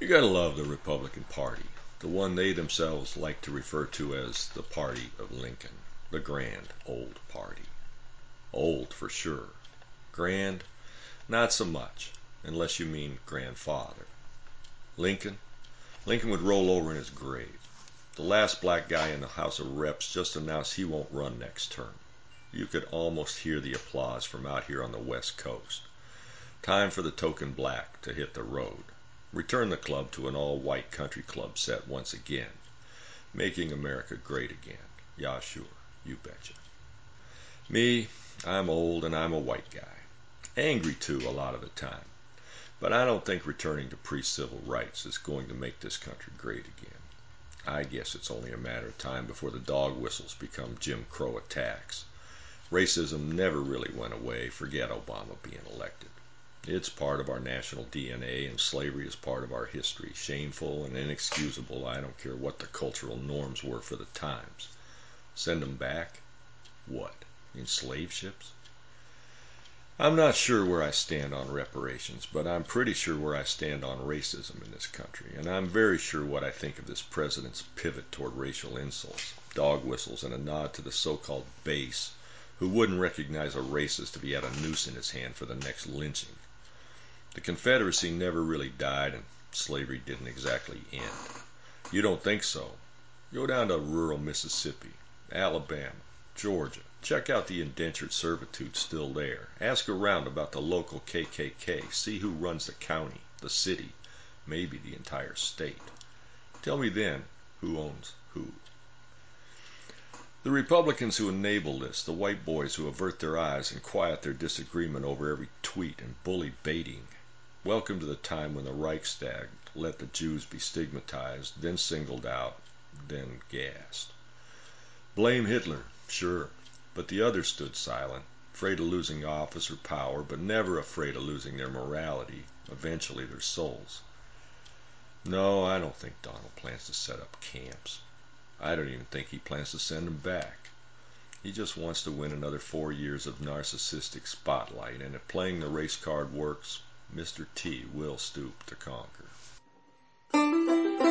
You gotta love the Republican Party, the one they themselves like to refer to as the Party of Lincoln, the grand old party. Old for sure. Grand, not so much, unless you mean grandfather. Lincoln? Lincoln would roll over in his grave. The last black guy in the House of Reps just announced he won't run next term. You could almost hear the applause from out here on the West Coast. Time for the token black to hit the road. Return the club to an all-white country club set once again. Making America great again. Yeah, sure. You betcha. Me, I'm old and I'm a white guy. Angry too a lot of the time. But I don't think returning to pre-civil rights is going to make this country great again. I guess it's only a matter of time before the dog whistles become Jim Crow attacks. Racism never really went away, forget Obama being elected. It's part of our national DNA, and slavery is part of our history. Shameful and inexcusable, I don't care what the cultural norms were for the times. Send them back? What, in slave ships? I'm not sure where I stand on reparations, but I'm pretty sure where I stand on racism in this country, and I'm very sure what I think of this president's pivot toward racial insults, dog whistles, and a nod to the so-called base, who wouldn't recognize a racist if he had a noose in his hand for the next lynching. The Confederacy never really died, and slavery didn't exactly end. You don't think so? Go down to rural Mississippi, Alabama, Georgia. Check out the indentured servitude still there. Ask around about the local KKK. See who runs the county, the city, maybe the entire state. Tell me then who owns who. The Republicans who enable this, the white boys who avert their eyes and quiet their disagreement over every tweet and bully baiting. Welcome to the time when the Reichstag let the Jews be stigmatized, then singled out, then gassed. Blame Hitler, sure, but the others stood silent, afraid of losing office or power, but never afraid of losing their morality, eventually their souls. No, I don't think Donald plans to set up camps. I don't even think he plans to send them back. He just wants to win another 4 years of narcissistic spotlight, and if playing the race card works, Mr. T will stoop to conquer.